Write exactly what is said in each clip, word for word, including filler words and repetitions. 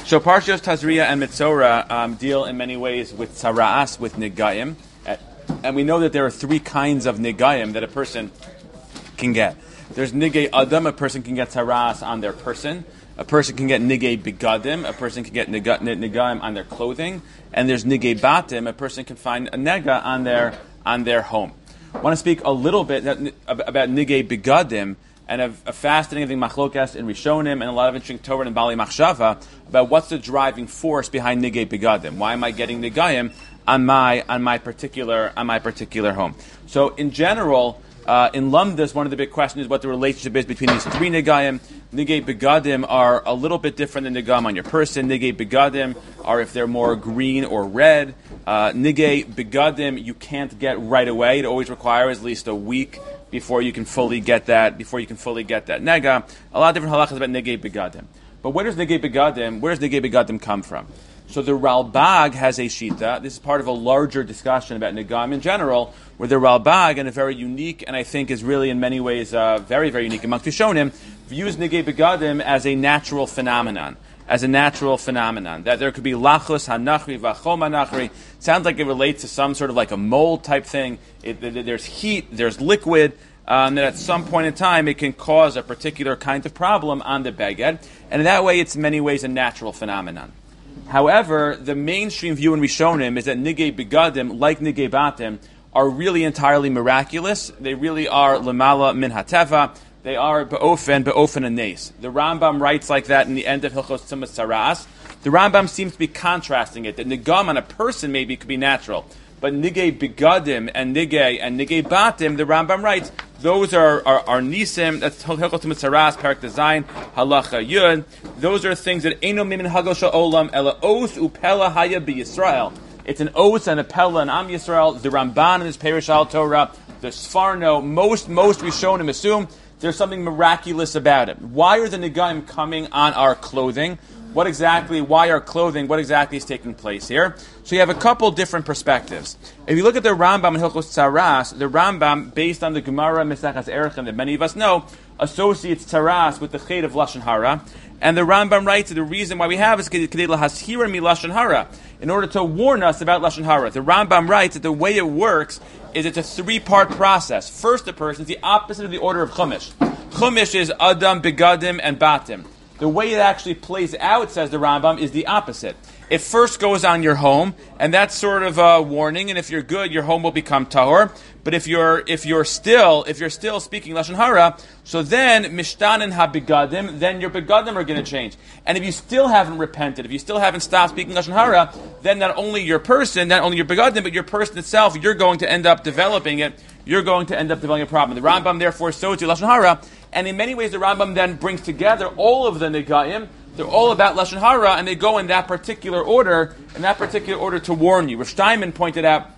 So Parshas Tazria and Mitzora um, deal in many ways with tzara'as, with nigayim, and we know that there are three kinds of nigayim that a person can get. There's nigay adam, a person can get tzara'as on their person. A person can get nigay begadim, a person can get nigayim on their clothing, and there's nigay batim, a person can find a nega on their on their home. I want to speak a little bit about nigay begadim, and a, a fascinating machlokas in Rishonim and a lot of interesting Torah and Bali Machshava about what's the driving force behind nigay begadim. Why am I getting nigayim on my on my particular on my particular home? So in general, uh, in Lumdas, one of the big questions is what the relationship is between these three nigayim. Nigay begadim are a little bit different than nigam on your person. Nigay begadim are if they're more green or red. Uh, nigay begadim you can't get right away. It always requires at least a week before you can fully get that, before you can fully get that nega. A lot of different halachas about nigay begadim. But where does nigay begadim, where does nigay begadim come from? So the Ralbag has a shita. This is part of a larger discussion about nigam in general, where the Ralbag, and a very unique, and I think is really in many ways uh, very, very unique amongst Rishonim, views nigay begadim as a natural phenomenon. As a natural phenomenon. That there could be lachos hanachri v'achom hanachri. Sounds like it relates to some sort of like a mold type thing. It, it, there's heat, there's liquid, um, that at some point in time it can cause a particular kind of problem on the beged. And in that way it's in many ways a natural phenomenon. However, the mainstream view in Rishonim is that nigay begadim, like nigay batim, are really entirely miraculous. They really are lemala min hateva. They are be'ofen, be'ofen anes. The Rambam writes like that in the end of Hilchos Tzumas Tzara'as. The Rambam seems to be contrasting it, that nigam on a person maybe could be natural, but nigay begadim and nigay and nigay batim, the Rambam writes, those are, are, are nisim, that's Hilchos Tzumas Tzara'as, Parak Dezayin, Halacha Yud. Those are things that eino mimin hagel sha'olam, ela os upela haya b'Yisrael. It's an os and a pella and am Yisrael. The Ramban in his Perush al Torah, the Sfarno, most, most Rishonim assume there's something miraculous about it. Why are the nigayim coming on our clothing? What exactly, why our clothing, what exactly is taking place here? So you have a couple different perspectives. If you look at the Rambam in Hilchos Tzaras, the Rambam, based on the Gemara Mesachas Erechim that many of us know, associates Tzaras with the Ched of Lashon Hara. And the Rambam writes that the reason why we have is Kedei Lahashira mi Lashon Hara, in order to warn us about Lashon Hara. The Rambam writes that the way it works is it's a three-part process. First, a person is the opposite of the order of Chumash. Chumash is Adam, Begadim, and Batim. The way it actually plays out, says the Rambam, is the opposite. It first goes on your home, and that's sort of a warning. And if you're good, your home will become tahor. But if you're if you're still if you're still speaking lashon hara, so then mishtanen habigadim, then your begadim are going to change. And if you still haven't repented, if you still haven't stopped speaking lashon hara, then not only your person, not only your begadim, but your person itself, you're going to end up developing it. You're going to end up developing a problem. The Rambam therefore shows you lashon hara, and in many ways the Rambam then brings together all of the nigayim. They're all about lashon hara, and they go in that particular order, in that particular order to warn you. Rav Steinman pointed out,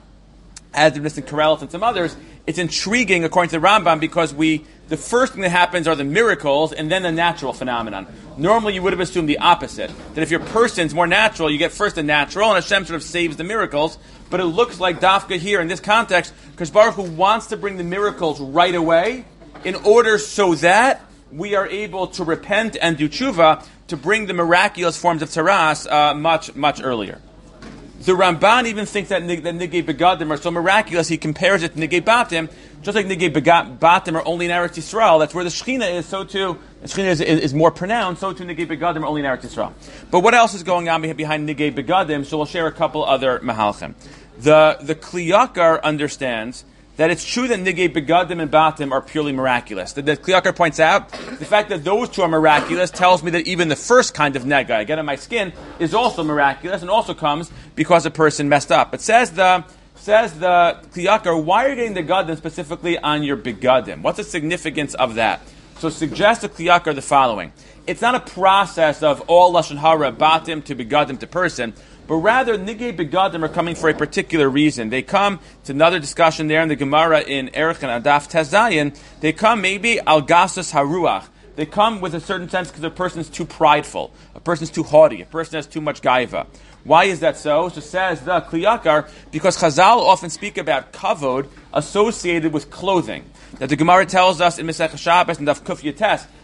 as did Mister Karelov and some others, it's intriguing according to the Rambam because we the first thing that happens are the miracles and then the natural phenomenon. Normally, you would have assumed the opposite, that if your person's more natural, you get first the natural, and Hashem sort of saves the miracles. But it looks like Dafka here in this context, because Baruch Hu wants to bring the miracles right away, in order so that we are able to repent and do tshuva, to bring the miraculous forms of tzaras uh, much, much earlier. The Ramban even thinks that, that Nigay Begadim are so miraculous, he compares it to Nigay Batim, just like Nigay Batim are only in Eretz Yisrael, that's where the Shechina is, so too, the Shechina is, is, is more pronounced, so too Nigay Begadim are only in Eretz Yisrael. But what else is going on behind Nigay Begadim? So we'll share a couple other mahalchim. The, the Kli Yakar understands that it's true that Nigay Begadim and Batim are purely miraculous. The, the Kli Yakar points out, the fact that those two are miraculous tells me that even the first kind of nega I get on my skin is also miraculous and also comes because a person messed up. But says the says the Kli Yakar, why are you getting the Begadim specifically on your Begadim? What's the significance of that? So suggests the Kli Yakar the following. It's not a process of all Lashon Hara, Batim to Begadim to person, but rather, Nigay Begadim are coming for a particular reason. They come, to another discussion there in the Gemara in Erech and Adaf Tezayin, they come maybe al gasas haruach. They come with a certain sense because a person is too prideful, a person is too haughty, a person has too much gaiva. Why is that so? So says the Kli Yakar, because Chazal often speak about kavod associated with clothing. That the Gemara tells us in Masechah Shabbos and Daf Kuf Yates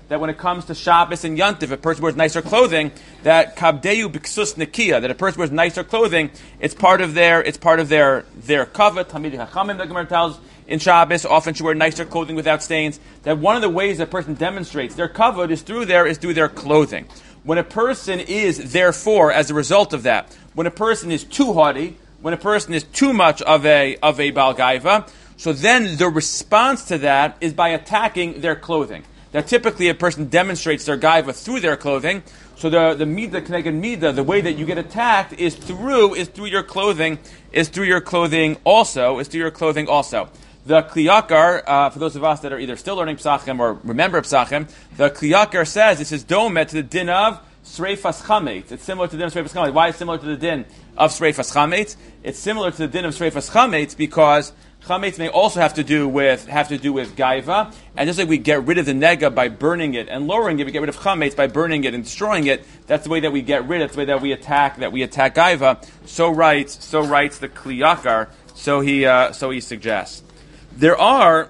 that when it comes to Shabbos and Yantiv, a person wears nicer clothing, that kabdeyu b'ksus nekiya, that a person wears nicer clothing, it's part of their, it's part of their, their kavod. Talmidei Chachamim, the Gemara tells, in Shabbos, often should wear nicer clothing without stains. That one of the ways a person demonstrates their kavod is through their, is through their clothing. When a person is, therefore, as a result of that, when a person is too haughty, when a person is too much of a, of a Baal Gaiva, so then the response to that is by attacking their clothing. That typically a person demonstrates their gaiva through their clothing. So the the mida connected mida, the way that you get attacked is through is through your clothing, is through your clothing also, is through your clothing also. The Kliyakar, uh, for those of us that are either still learning Psachim or remember Psachim, the Kliyakar says this is domet to the din of Sreifas Chametz. It's similar to the din of Sreifas Chametz. Why is it similar to the din of Sreifas Chametz? It's similar to the din of Sreifas Chametz because Chametz may also have to do with have to do with gaiva, and just like we get rid of the nega by burning it and lowering it, we get rid of chametz by burning it and destroying it. That's the way that we get rid. That's the way that we attack that we attack gaiva. So writes so writes the Kliyakar. So he uh, so he suggests there are.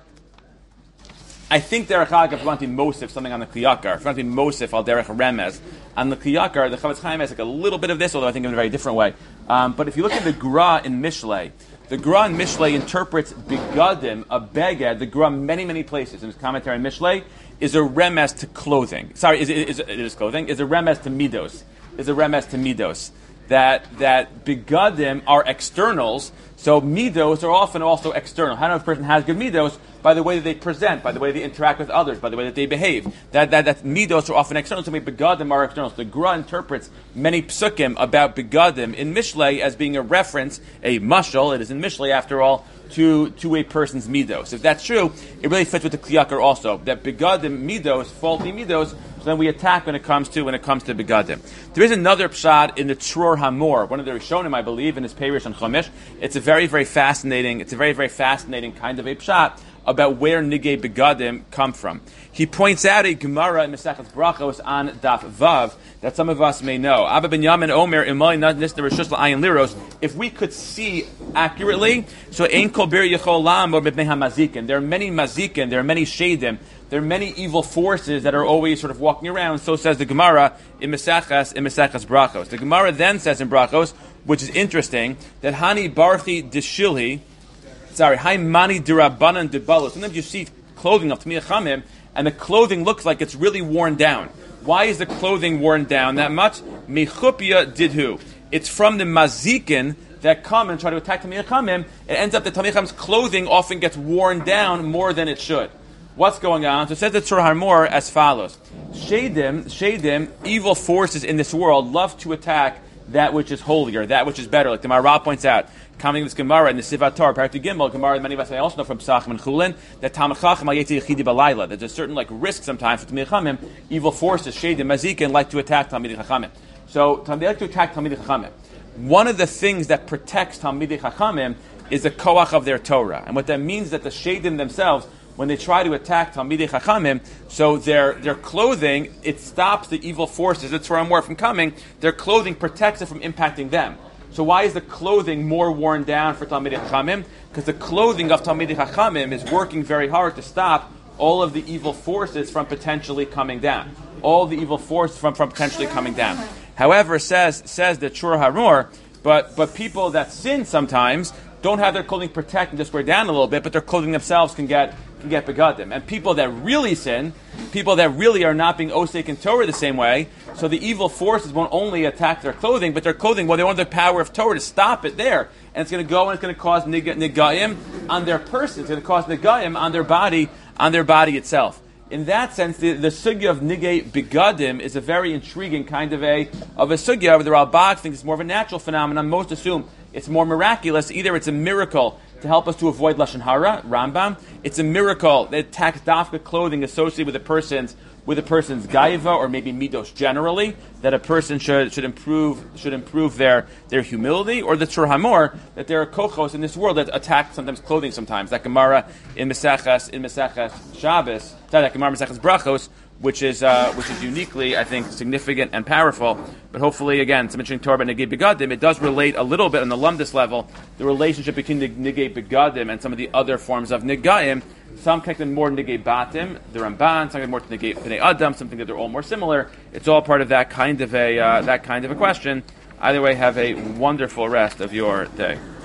I think derech Hag, if you want to be Mosif something on the Kliyakar, if you want to be Mosif al derech Remez on the Kliyakar, the Chavetz Chaim has like a little bit of this, although I think in a very different way. Um, but if you look at the Gra in Mishlei. The Gra in Mishlei interprets bigadim, a beged, the Gra many, many places in his commentary on Mishlei, is a remes to clothing. Sorry, is, is, is, it is clothing, is a remes to midos. Is a remes to midos. That that bigadim are externals, so midos are often also external. How do you know if a person has good midos? By the way that they present, by the way they interact with others, by the way that they behave. That that, that midos are often external, so maybe bigadim are external. So the Gra interprets many psukim about bigadim in Mishlei as being a reference, a mashal, it is in Mishlei after all, to, to a person's midos. If that's true, it really fits with the Kliyakar also, that bigadim, midos, faulty midos, so then we attack when it comes to when it comes to bigadim. There is another pshat in the Tror Hamor, one of the Rishonim, I believe, in his Perish on Chumash. It's a very, very fascinating, it's a very, very fascinating kind of a pshat about where nigei begadim come from. He points out a Gemara in Masechet Brachos on Daf Vav that some of us may know. Abba ben Yamin Omer Imali Nisna Rishus La'ayin Liros. If we could see accurately, so Ein Kol Bir Yechol Lam or Mibnei HaMazikin. There are many mazikin, there are many shadim, there are many evil forces that are always sort of walking around. So says the Gemara in Maseches in Maseches Brachos. The Gemara then says in Brachos, which is interesting, that Hani Barchi Deshilhi. Sorry, Hai Mani Dirabanan Debalo. Sometimes you see clothing of Tamir Chamim, and the clothing looks like it's really worn down. Why is the clothing worn down that much? Mechupia Didhu. It's from the Mazikin that come and try to attack Tamir Chamim. It ends up that Tamir Chamim's clothing often gets worn down more than it should. What's going on? So it says the Tzur Harmor as follows. Shadim, Shadim, evil forces in this world love to attack that which is holier, that which is better. Like the Maharal points out, commenting this Gemara in the Sivat Torah, Parak Gimel, Gemara, many of us may also know from Psachim and Chulin, that Talmid Chacham Hayetzi Yechidi Balayla. There's a certain like risk sometimes for Talmidei Chachamim, evil forces, Shadim, Mazikin, like to attack Talmidei Chachamim. So they like to attack Talmidei Chachamim. One of the things that protects Talmidei Chachamim is the koach of their Torah, and what that means is that the Shadim themselves, when they try to attack Talmidei Chachamim, so their their clothing, it stops the evil forces, it's far more from coming, their clothing protects it from impacting them. So why is the clothing more worn down for Talmidei Chachamim? Because the clothing of Talmidei Chachamim is working very hard to stop all of the evil forces from potentially coming down. All the evil forces from, from potentially coming down. However, says says the Trur Haror, but but people that sin sometimes don't have their clothing protect and just wear down a little bit, but their clothing themselves can get can get begadim. And people that really sin, people that really are not being osek in Torah the same way, so the evil forces won't only attack their clothing, but their clothing, well, they want the power of Torah to stop it there. And it's going to go and it's going to cause nigayim on their person. It's going to cause nigayim on their body, on their body itself. In that sense, the, the sugya of nigay begadim is a very intriguing kind of a of a sugya. The Ralbag thinks it's more of a natural phenomenon. Most assume it's more miraculous. Either it's a miracle to help us to avoid Lashon Hara, Rambam. It's a miracle that attacks dafka clothing associated with a person's with a person's gaiva or maybe midos generally, that a person should should improve should improve their their humility, or the Tzur Hamor, that there are kochos in this world that attack sometimes clothing sometimes. That Gemara in Maseches in Maseches Shabbos, that Gemara Maseches Brachos, which is uh, which is uniquely, I think, significant and powerful. But hopefully, again, some interesting Torah about Negei Begadim. It does relate a little bit on the lumdus level, the relationship between the Negei Begadim and some of the other forms of Negaim. Some connect them more to Negei Batim, the Ramban. Some connect more to Negei Bnei Adam. Some think that they're all more similar. It's all part of that kind of a uh, that kind of a question. Either way, have a wonderful rest of your day.